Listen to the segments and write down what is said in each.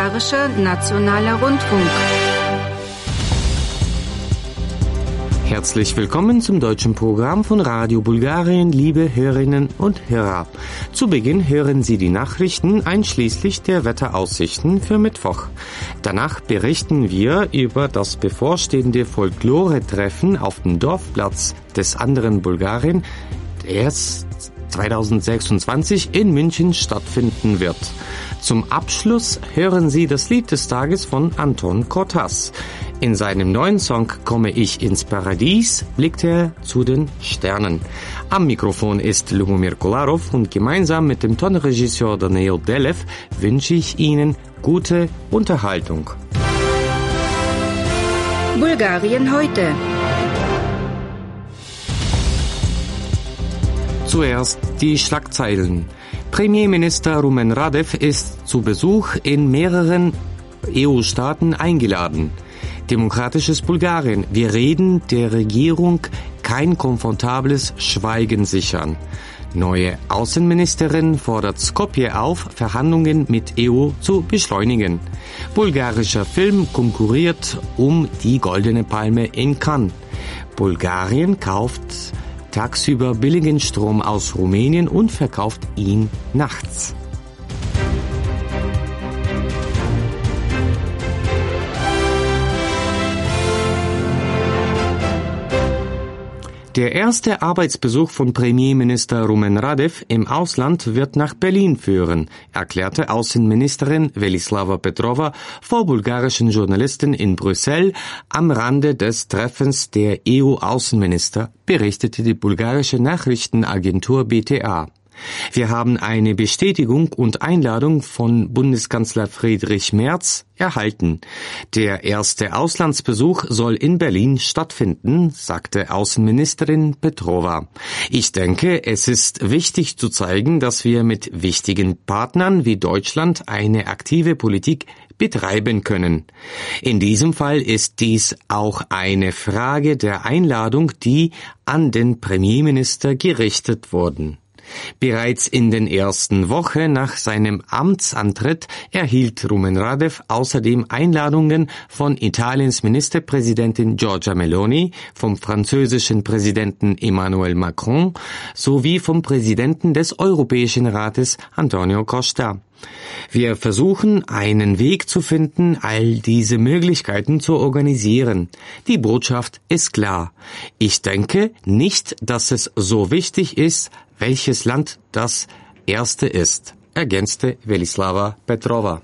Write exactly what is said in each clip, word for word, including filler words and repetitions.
Bulgarischer Nationaler Rundfunk. Herzlich willkommen zum deutschen Programm von Radio Bulgarien, liebe Hörerinnen und Hörer. Zu Beginn hören Sie die Nachrichten einschließlich der Wetteraussichten für Mittwoch. Danach berichten wir über das bevorstehende Folklore-Treffen auf dem Dorfplatz des anderen Bulgarien, das zweitausendsechsundzwanzig in München stattfinden wird. Zum Abschluss hören Sie das Lied des Tages von Anton Cortaz. In seinem neuen Song Komme ich ins Paradies blickt er zu den Sternen. Am Mikrofon ist Lubomir Kolarov und gemeinsam mit dem Tonregisseur Daniil Delev wünsche ich Ihnen gute Unterhaltung. Bulgarien heute. Zuerst die Schlagzeilen. Premierminister Rumen Radev ist zu Besuch in mehreren E U-Staaten eingeladen. Demokratisches Bulgarien. Wir reden der Regierung kein komfortables Schweigen sichern. Neue Außenministerin fordert Skopje auf, Verhandlungen mit E U zu beschleunigen. Bulgarischer Film konkurriert um die Goldene Palme in Cannes. Bulgarien kauft tagsüber billigen Strom aus Rumänien und verkauft ihn nachts. Der erste Arbeitsbesuch von Premierminister Rumen Radev im Ausland wird nach Berlin führen, erklärte Außenministerin Velislava Petrova vor bulgarischen Journalisten in Brüssel am Rande des Treffens der E U-Außenminister, berichtete die bulgarische Nachrichtenagentur B T A. Wir haben eine Bestätigung und Einladung von Bundeskanzler Friedrich Merz erhalten. Der erste Auslandsbesuch soll in Berlin stattfinden, sagte Außenministerin Petrova. Ich denke, es ist wichtig zu zeigen, dass wir mit wichtigen Partnern wie Deutschland eine aktive Politik betreiben können. In diesem Fall ist dies auch eine Frage der Einladung, die an den Premierminister gerichtet wurden. Bereits in den ersten Wochen nach seinem Amtsantritt erhielt Rumen Radev außerdem Einladungen von Italiens Ministerpräsidentin Giorgia Meloni, vom französischen Präsidenten Emmanuel Macron sowie vom Präsidenten des Europäischen Rates Antonio Costa. Wir versuchen, einen Weg zu finden, all diese Möglichkeiten zu organisieren. Die Botschaft ist klar. Ich denke nicht, dass es so wichtig ist, welches Land das erste ist, ergänzte Velislava Petrova.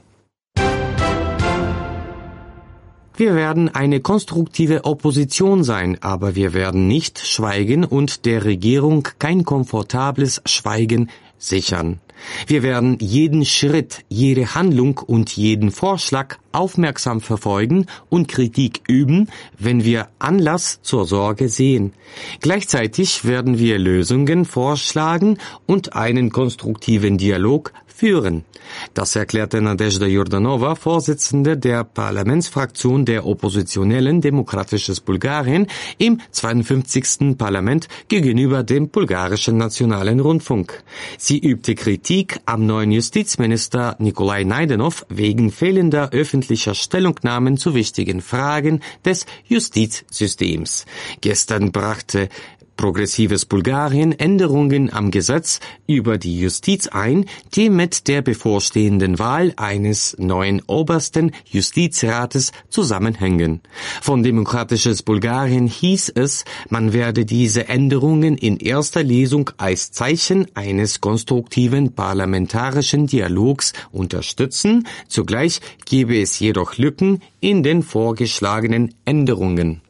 Wir werden eine konstruktive Opposition sein, aber wir werden nicht schweigen und der Regierung kein komfortables Schweigen sichern. Wir werden jeden Schritt, jede Handlung und jeden Vorschlag aufmerksam verfolgen und Kritik üben, wenn wir Anlass zur Sorge sehen. Gleichzeitig werden wir Lösungen vorschlagen und einen konstruktiven Dialog führen. Das erklärte Nadezhda Jordanova, Vorsitzende der Parlamentsfraktion der Oppositionellen Demokratisches Bulgarien im zweiundfünfzigsten Parlament gegenüber dem bulgarischen Nationalen Rundfunk. Sie übte Kritik am neuen Justizminister Nikolai Naydenov wegen fehlender öffentlicher Stellungnahmen zu wichtigen Fragen des Justizsystems. Gestern brachte Progressives Bulgarien Änderungen am Gesetz über die Justiz ein, die mit der bevorstehenden Wahl eines neuen obersten Justizrates zusammenhängen. Von Demokratisches Bulgarien hieß es, man werde diese Änderungen in erster Lesung als Zeichen eines konstruktiven parlamentarischen Dialogs unterstützen, zugleich gebe es jedoch Lücken in den vorgeschlagenen Änderungen.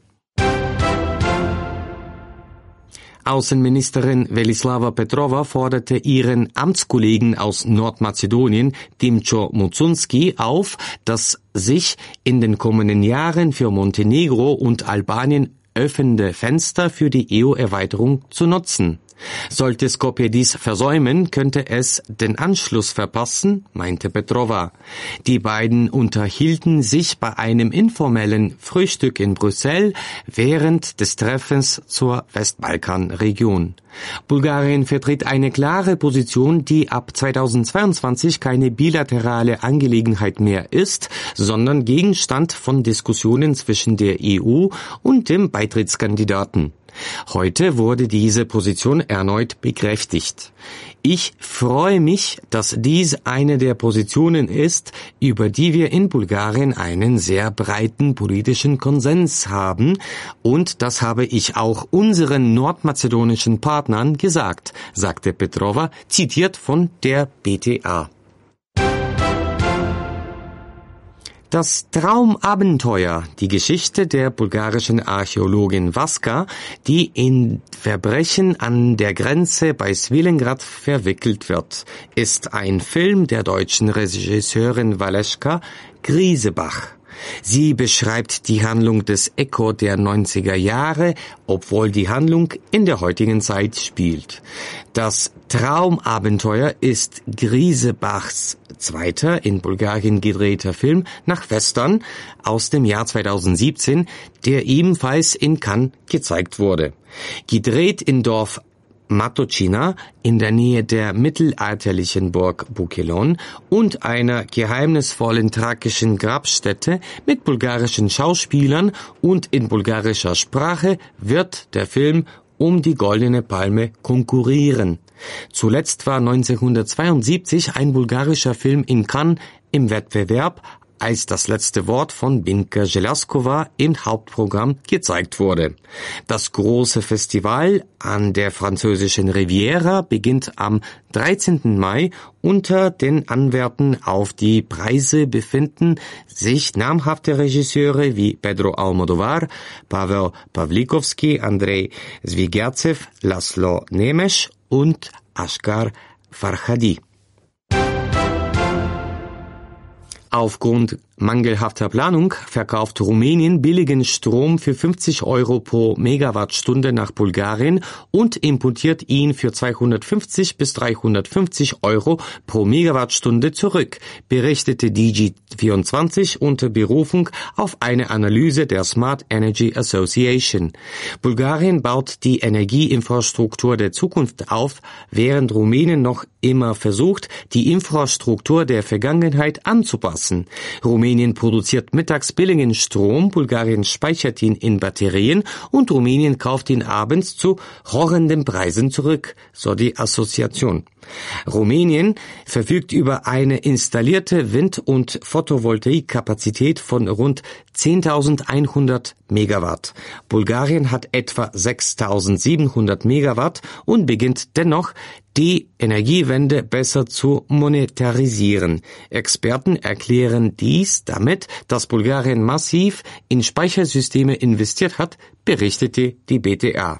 Außenministerin Velislava Petrova forderte ihren Amtskollegen aus Nordmazedonien, Dimcho Mucunski, auf, das sich in den kommenden Jahren für Montenegro und Albanien öffnende Fenster für die E U-Erweiterung zu nutzen. Sollte Skopje dies versäumen, könnte es den Anschluss verpassen, meinte Petrova. Die beiden unterhielten sich bei einem informellen Frühstück in Brüssel während des Treffens zur Westbalkanregion. Bulgarien vertritt eine klare Position, die ab zweitausendzweiundzwanzig keine bilaterale Angelegenheit mehr ist, sondern Gegenstand von Diskussionen zwischen der E U und dem Beitrittskandidaten. Heute wurde diese Position erneut bekräftigt. Ich freue mich, dass dies eine der Positionen ist, über die wir in Bulgarien einen sehr breiten politischen Konsens haben, und das habe ich auch unseren nordmazedonischen Partnern gesagt, sagte Petrova, zitiert von der B T A. Das Traumabenteuer, die Geschichte der bulgarischen Archäologin Vaska, die in Verbrechen an der Grenze bei Svilengrad verwickelt wird, ist ein Film der deutschen Regisseurin Valeska Griesebach. Sie beschreibt die Handlung des Echo der neunziger Jahre, obwohl die Handlung in der heutigen Zeit spielt. Das Traumabenteuer ist Griesebachs zweiter in Bulgarien gedrehter Film nach Western aus dem Jahr zweitausendsiebzehn, der ebenfalls in Cannes gezeigt wurde. Gedreht in Dorf Matocina in der Nähe der mittelalterlichen Burg Bukelon und einer geheimnisvollen thrakischen Grabstätte mit bulgarischen Schauspielern und in bulgarischer Sprache wird der Film um die Goldene Palme konkurrieren. Zuletzt war neunzehnhundertzweiundsiebzig ein bulgarischer Film in Cannes im Wettbewerb, als das letzte Wort von Binka Jelaskova im Hauptprogramm gezeigt wurde. Das große Festival an der französischen Riviera beginnt am dreizehnten Mai. Unter den Anwärtern auf die Preise befinden sich namhafte Regisseure wie Pedro Almodovar, Pavel Pawlikowski, Andrei Zvigertsev, Laszlo Nemes und Asghar Farhadi. Aufgrund mangelhafter Planung verkauft Rumänien billigen Strom für fünfzig Euro pro Megawattstunde nach Bulgarien und importiert ihn für zweihundertfünfzig bis dreihundertfünfzig Euro pro Megawattstunde zurück, berichtete D G vierundzwanzig unter Berufung auf eine Analyse der Smart Energy Association. Bulgarien baut die Energieinfrastruktur der Zukunft auf, während Rumänien noch immer versucht, die Infrastruktur der Vergangenheit anzupassen. Rumänien produziert mittags billigen Strom, Bulgarien speichert ihn in Batterien und Rumänien kauft ihn abends zu horrenden Preisen zurück, so die Assoziation. Rumänien verfügt über eine installierte Wind- und Photovoltaikkapazität von rund zehntausendeinhundert Megawatt. Bulgarien hat etwa sechstausendsiebenhundert Megawatt und beginnt dennoch, die Energiewende besser zu monetarisieren. Experten erklären dies damit, dass Bulgarien massiv in Speichersysteme investiert hat, berichtete die B T A.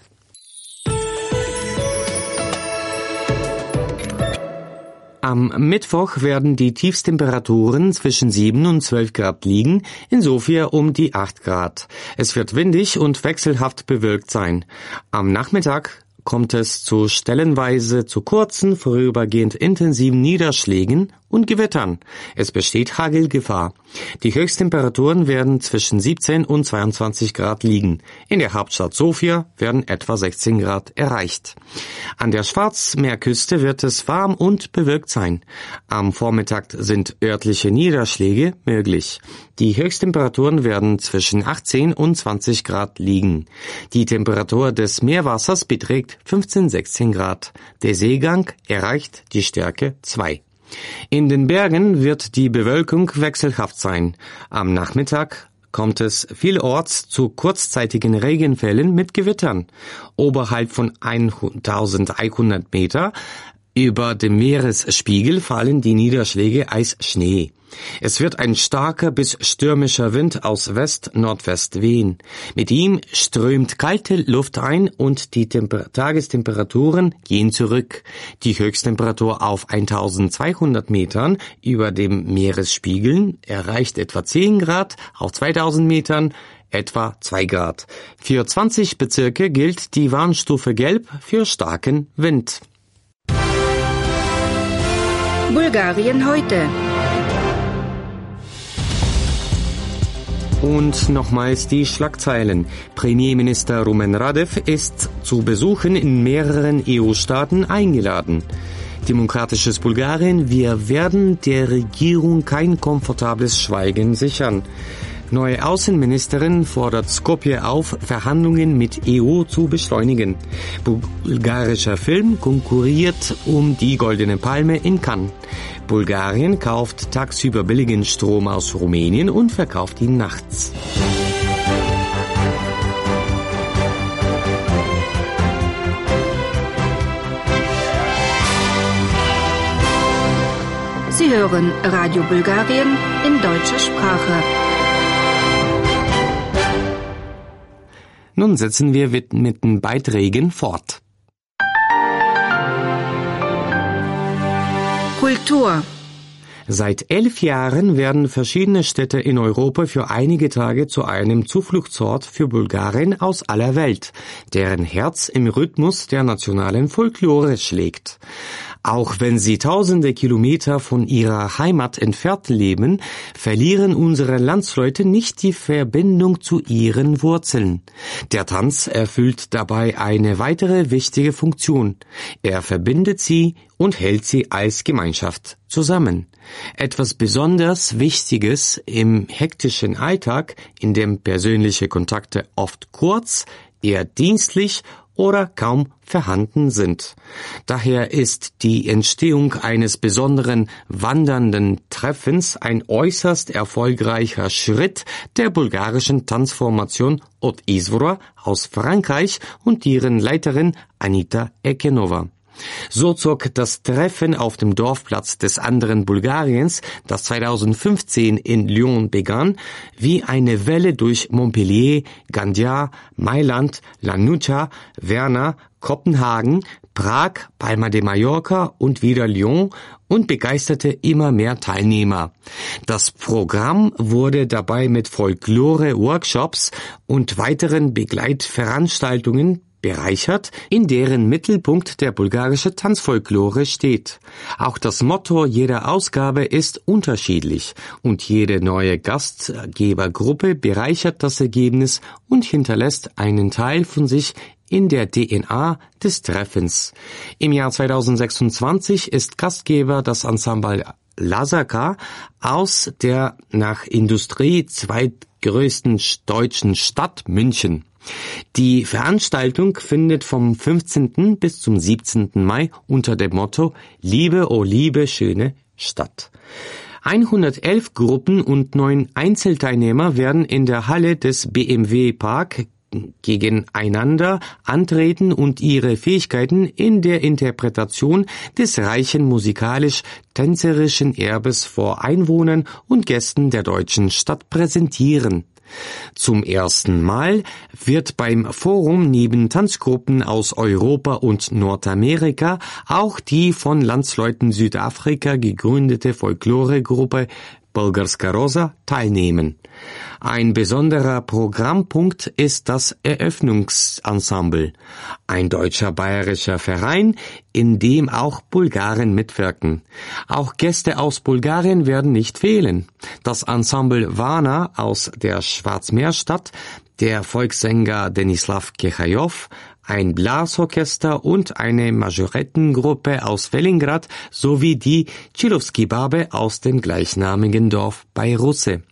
Am Mittwoch werden die Tiefstemperaturen zwischen sieben und zwölf Grad liegen, in Sofia um die acht Grad. Es wird windig und wechselhaft bewölkt sein. Am Nachmittag kommt es zu stellenweise zu kurzen, vorübergehend intensiven Niederschlägen und Gewittern. Es besteht Hagelgefahr. Die Höchsttemperaturen werden zwischen siebzehn und zweiundzwanzig Grad liegen. In der Hauptstadt Sofia werden etwa sechzehn Grad erreicht. An der Schwarzmeerküste wird es warm und bewölkt sein. Am Vormittag sind örtliche Niederschläge möglich. Die Höchsttemperaturen werden zwischen achtzehn und zwanzig Grad liegen. Die Temperatur des Meerwassers beträgt fünfzehn bis sechzehn Grad. Der Seegang erreicht die Stärke zwei. In den Bergen wird die Bewölkung wechselhaft sein. Am Nachmittag kommt es vielorts zu kurzzeitigen Regenfällen mit Gewittern. Oberhalb von eintausendeinhundert Meter über dem Meeresspiegel fallen die Niederschläge als Schnee. Es wird ein starker bis stürmischer Wind aus West-Nordwest wehen. Mit ihm strömt kalte Luft ein und die Temper- Tagestemperaturen gehen zurück. Die Höchsttemperatur auf eintausendzweihundert Metern über dem Meeresspiegel erreicht etwa zehn Grad, auf zweitausend Metern etwa zwei Grad. Für zwanzig Bezirke gilt die Warnstufe Gelb für starken Wind. Bulgarien heute. Und nochmals die Schlagzeilen. Premierminister Rumen Radev ist zu Besuchen in mehreren E U-Staaten eingeladen. Demokratisches Bulgarien, wir werden der Regierung kein komfortables Schweigen sichern. Neue Außenministerin fordert Skopje auf, Verhandlungen mit E U zu beschleunigen. Bulgarischer Film konkurriert um die Goldene Palme in Cannes. Bulgarien kauft tagsüber billigen Strom aus Rumänien und verkauft ihn nachts. Sie hören Radio Bulgarien in deutscher Sprache. Nun setzen wir mit den Beiträgen fort. Kultur. Seit elf Jahren werden verschiedene Städte in Europa für einige Tage zu einem Zufluchtsort für Bulgarien aus aller Welt, deren Herz im Rhythmus der nationalen Folklore schlägt. Auch wenn sie tausende Kilometer von ihrer Heimat entfernt leben, verlieren unsere Landsleute nicht die Verbindung zu ihren Wurzeln. Der Tanz erfüllt dabei eine weitere wichtige Funktion. Er verbindet sie und hält sie als Gemeinschaft zusammen. Etwas besonders Wichtiges im hektischen Alltag, in dem persönliche Kontakte oft kurz, eher dienstlich oder kaum vorhanden sind. Daher ist die Entstehung eines besonderen wandernden Treffens ein äußerst erfolgreicher Schritt der bulgarischen Tanzformation Haute Izvora aus Frankreich und deren Leiterin Anita Ekenova. So zog das Treffen auf dem Dorfplatz des anderen Bulgariens, das zweitausendfünfzehn in Lyon begann, wie eine Welle durch Montpellier, Gandia, Mailand, Lanuscha, Werna, Kopenhagen, Prag, Palma de Mallorca und wieder Lyon und begeisterte immer mehr Teilnehmer. Das Programm wurde dabei mit Folklore-Workshops und weiteren Begleitveranstaltungen bereichert, in deren Mittelpunkt der bulgarische Tanzfolklore steht. Auch das Motto jeder Ausgabe ist unterschiedlich und jede neue Gastgebergruppe bereichert das Ergebnis und hinterlässt einen Teil von sich in der D N A des Treffens. Im Jahr zweitausendsechsundzwanzig ist Gastgeber das Ensemble Lazarka aus der nach Industrie zweitgrößten deutschen Stadt München. Die Veranstaltung findet vom fünfzehnten bis zum siebzehnten Mai unter dem Motto Liebe, oh Liebe, schöne Stadt. hundertelf Gruppen und neun Einzelteilnehmer werden in der Halle des B M W Park gegeneinander antreten und ihre Fähigkeiten in der Interpretation des reichen musikalisch-tänzerischen Erbes vor Einwohnern und Gästen der deutschen Stadt präsentieren. Zum ersten Mal wird beim Forum neben Tanzgruppen aus Europa und Nordamerika auch die von Landsleuten Südafrika gegründete Folkloregruppe Bulgarska Rosa teilnehmen. Ein besonderer Programmpunkt ist das Eröffnungsensemble, ein deutscher bayerischer Verein, in dem auch Bulgaren mitwirken. Auch Gäste aus Bulgarien werden nicht fehlen. Das Ensemble Varna aus der Schwarzmeerstadt, der Volkssänger Denislav Kechajow, ein Blasorchester und eine Majorettengruppe aus Velingrad sowie die Chilovski-Babe aus dem gleichnamigen Dorf bei Russe.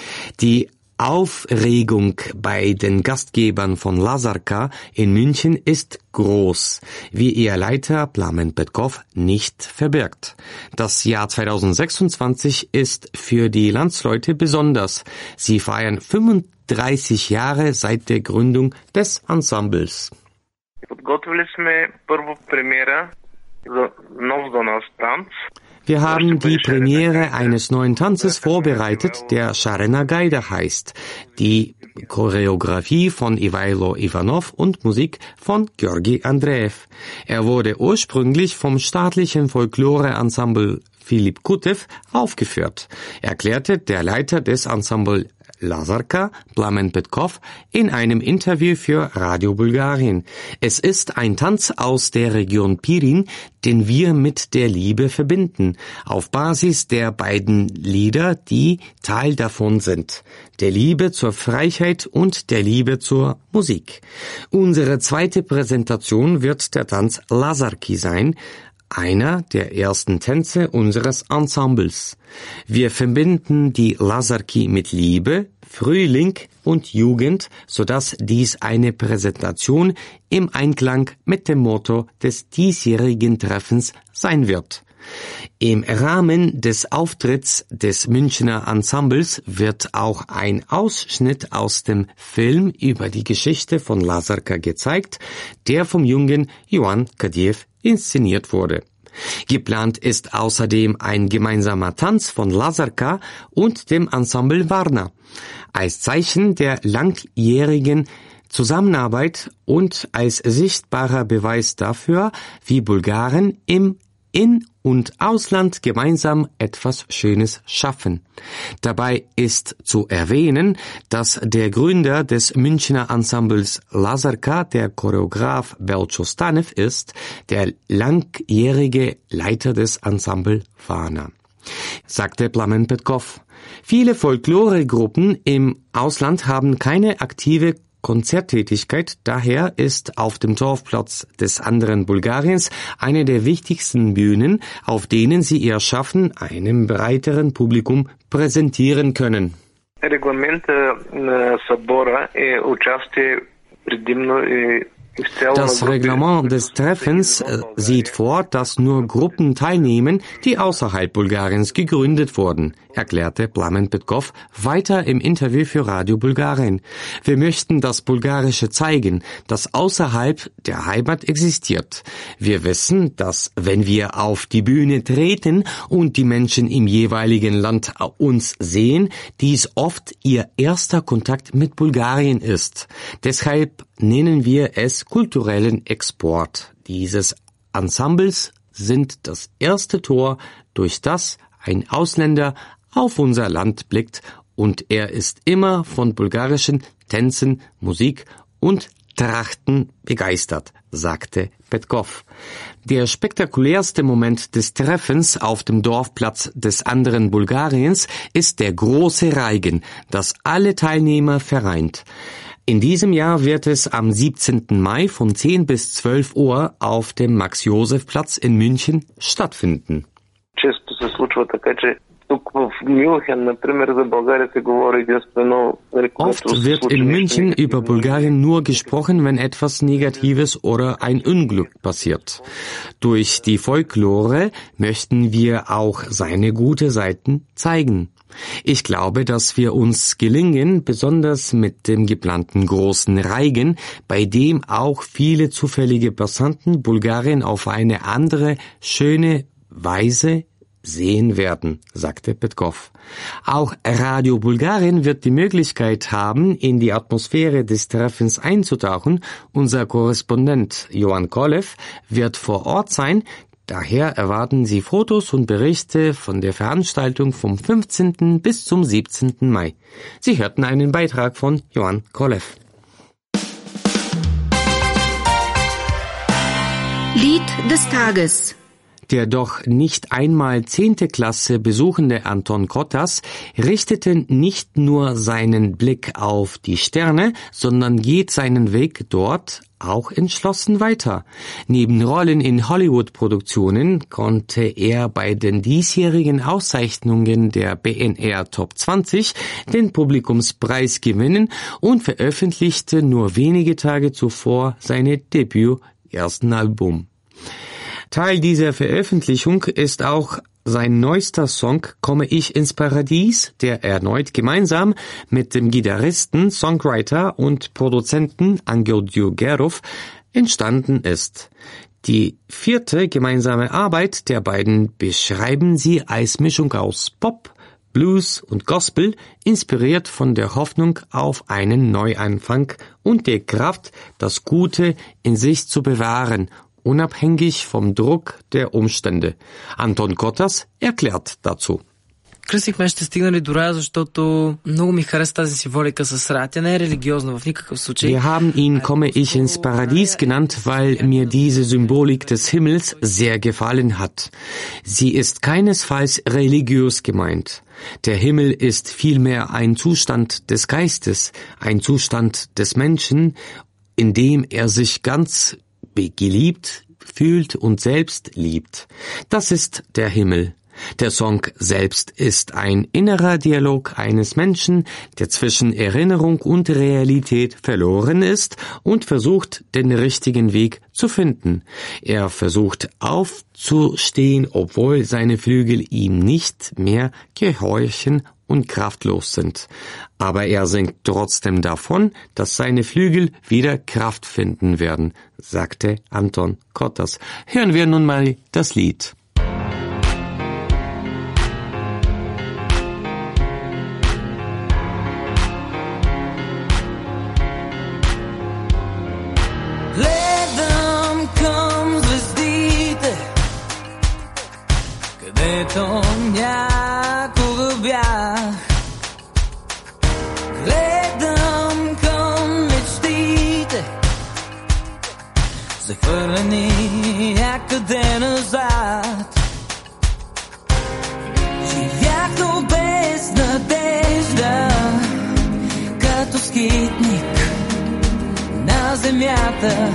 Die Aufregung bei den Gastgebern von Lazarka in München ist groß, wie ihr Leiter Plamen Petkov nicht verbirgt. Das Jahr zweitausendsechsundzwanzig ist für die Landsleute besonders. Sie feiern fünfunddreißig Jahre seit der Gründung des Ensembles. Подготвили сме първо премиера за нов за нас танц. Wir haben die Premiere eines neuen Tanzes vorbereitet, der Sharena Gaida heißt. Die Choreografie von Ivailo Ivanov und Musik von Georgi Andreev. Er wurde ursprünglich vom staatlichen Folklore-Ensemble Philipp Kutev aufgeführt, erklärte der Leiter des Ensemble Lazarka Plamen Petkov in einem Interview für Radio Bulgarien. Es ist ein Tanz aus der Region Pirin, den wir mit der Liebe verbinden, auf Basis der beiden Lieder, die Teil davon sind, der Liebe zur Freiheit und der Liebe zur Musik. Unsere zweite Präsentation wird der Tanz Lazarki sein, einer der ersten Tänze unseres Ensembles. Wir verbinden die Lazarki mit Liebe, Frühling und Jugend, sodass dies eine Präsentation im Einklang mit dem Motto des diesjährigen Treffens sein wird. Im Rahmen des Auftritts des Münchner Ensembles wird auch ein Ausschnitt aus dem Film über die Geschichte von Lazarka gezeigt, der vom jungen Ioan Kadiev inszeniert wurde. Geplant ist außerdem ein gemeinsamer Tanz von Lazarka und dem Ensemble Varna, als Zeichen der langjährigen Zusammenarbeit und als sichtbarer Beweis dafür, wie Bulgaren im In- und Ausland gemeinsam etwas Schönes schaffen. Dabei ist zu erwähnen, dass der Gründer des Münchner Ensembles Lazarka der Choreograf Belcho Stanev ist, der langjährige Leiter des Ensemble Varna, sagte Plamen Petkov. Viele Folkloregruppen im Ausland haben keine aktive Konzerttätigkeit, daher ist auf dem Dorfplatz des anderen Bulgariens eine der wichtigsten Bühnen, auf denen sie ihr Schaffen einem breiteren Publikum präsentieren können. Регламента на събора е участие предимно и Das Reglement des Treffens äh, sieht vor, dass nur Gruppen teilnehmen, die außerhalb Bulgariens gegründet wurden, erklärte Plamen Petkov weiter im Interview für Radio Bulgarien. Wir möchten das Bulgarische zeigen, das außerhalb der Heimat existiert. Wir wissen, dass wenn wir auf die Bühne treten und die Menschen im jeweiligen Land uns sehen, dies oft ihr erster Kontakt mit Bulgarien ist. Deshalb nennen wir es kulturellen Export dieses Ensembles, sind das erste Tor, durch das ein Ausländer auf unser Land blickt, und er ist immer von bulgarischen Tänzen, Musik und Trachten begeistert, sagte Petkov. Der spektakulärste Moment des Treffens auf dem Dorfplatz des anderen Bulgariens ist der große Reigen, das alle Teilnehmer vereint. In diesem Jahr wird es am siebzehnten Mai von zehn bis zwölf Uhr auf dem Max-Josef-Platz in München stattfinden. Често се случва така, че тук в Мюнхен, например, за България се говори единствено. Oft wird in München über Bulgarien nur gesprochen, wenn etwas Negatives oder ein Unglück passiert. Durch die Folklore möchten wir auch seine guten Seiten zeigen. Ich glaube, dass wir uns gelingen, besonders mit dem geplanten großen Reigen, bei dem auch viele zufällige Passanten Bulgarien auf eine andere, schöne Weise sehen werden, sagte Petkov. Auch Radio Bulgarien wird die Möglichkeit haben, in die Atmosphäre des Treffens einzutauchen. Unser Korrespondent Ioan Kolev wird vor Ort sein. Daher erwarten Sie Fotos und Berichte von der Veranstaltung vom fünfzehnten bis zum siebzehnten Mai. Sie hörten einen Beitrag von Ioan Kolev. Lied des Tages. Der doch nicht einmal zehnte Klasse besuchende Anton Kotas richtete nicht nur seinen Blick auf die Sterne, sondern geht seinen Weg dort auch entschlossen weiter. Neben Rollen in Hollywood-Produktionen konnte er bei den diesjährigen Auszeichnungen der B N R Top zwanzig den Publikumspreis gewinnen und veröffentlichte nur wenige Tage zuvor seine Debüt ersten Album. Teil dieser Veröffentlichung ist auch sein neuester Song Komme ich ins Paradies, der erneut gemeinsam mit dem Gitarristen, Songwriter und Produzenten Angel Djugerov entstanden ist. Die vierte gemeinsame Arbeit der beiden beschreiben sie als Mischung aus Pop, Blues und Gospel, inspiriert von der Hoffnung auf einen Neuanfang und der Kraft, das Gute in sich zu bewahren, unabhängig vom Druck der Umstände. Anton Kotas erklärt dazu. Кръстихме ще стигнали до рая, защото много ми хареса тази символика с рая. Тя не е религиозна в никакъв случай. Wir haben ihn Komme ich ins Paradies genannt, weil mir diese Symbolik des Himmels sehr gefallen hat. Sie ist keinesfalls religiös gemeint. Der Himmel ist vielmehr ein Zustand des Geistes, ein Zustand des Menschen, in dem er sich ganz geliebt fühlt und selbst liebt. Das ist der Himmel. Der Song selbst ist ein innerer Dialog eines Menschen, der zwischen Erinnerung und Realität verloren ist und versucht, den richtigen Weg zu finden. Er versucht aufzustehen, obwohl seine Flügel ihm nicht mehr gehorchen und kraftlos sind. Aber er singt trotzdem davon, dass seine Flügel wieder Kraft finden werden, sagte Anton Kotas. Hören wir nun mal das Lied. Гледам към звездите, където някога бях. Гледам към мечтите, захвърлени някъде назад. Живях, но без надежда, като скитник на земята.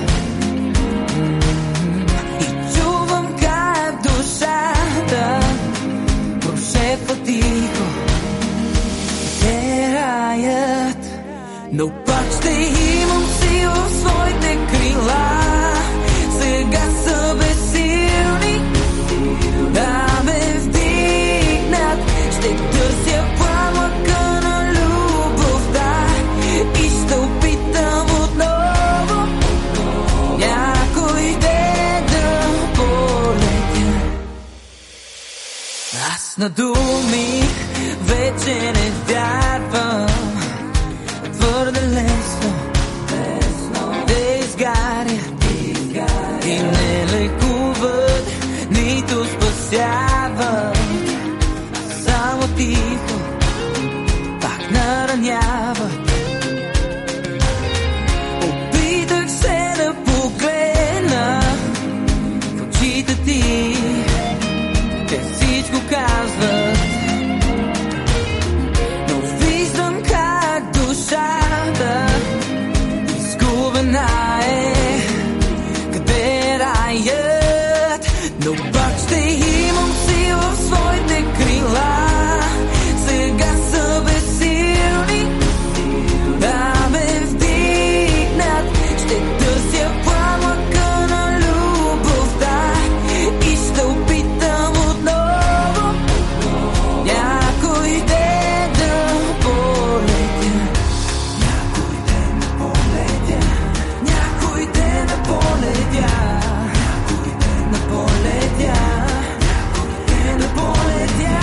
И чувам как душата прошепва тихо, те раят. Но пак ще имам сила в своите крила. Сега са безсилни да ме вдигнат. Ще търся пламъка на любовта и ще опитам отново някой ден да полетя. Аз на думи вече не вярвам. Твърде лесно те изгарят и не лекуват, нито спасяват. Само тихо пак нараняват. Опитах се да погледна в очите ти, те всичко казват. Но виждам как душата изгубена е, къде раят. Но пак ще имам сила в своите крила. Сега са безсилни да ме вдигнат. Ще търся пламъка на любовта и ще опитам отново някой ден да полетя. Някой ден да полетя. Някой ден да полетя. Някой ден да полетя. Някой ден да полетя.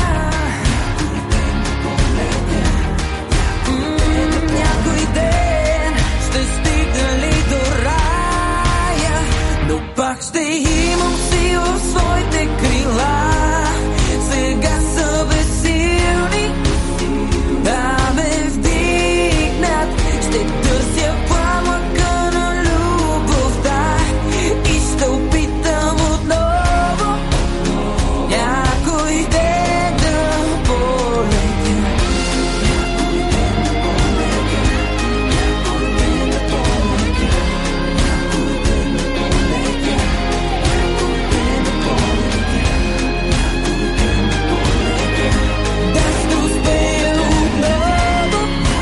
М, някой ден ще стигна ли до рая, но пак ще имам сила в своите крила. Сега са безсилни да ме вдигнат. Ще търся пламъка на любовта и ще опитам отново някой ден да полетя. Някой ден да полетя. Някой ден да полетя. Някой ден да полетя. Някой ден да полетя. Някой ден да полетя. Да ще успея отново.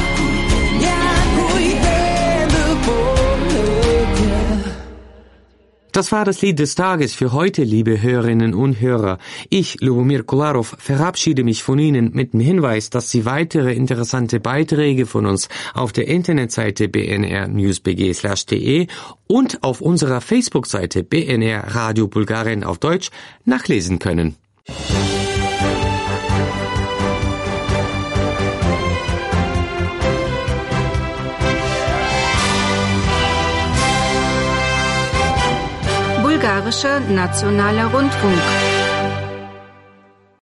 Някой ден да полетя. Das war das Lied des Tages für heute, liebe Hörerinnen und Hörer. Ich, Lubomir Kolarov, verabschiede mich von Ihnen mit dem Hinweis, dass Sie weitere interessante Beiträge von uns auf der Internetseite b n r news b g slash d e und auf unserer Facebook-Seite B N R Radio Bulgarien auf Deutsch nachlesen können. Bulgarischer Nationaler Rundfunk.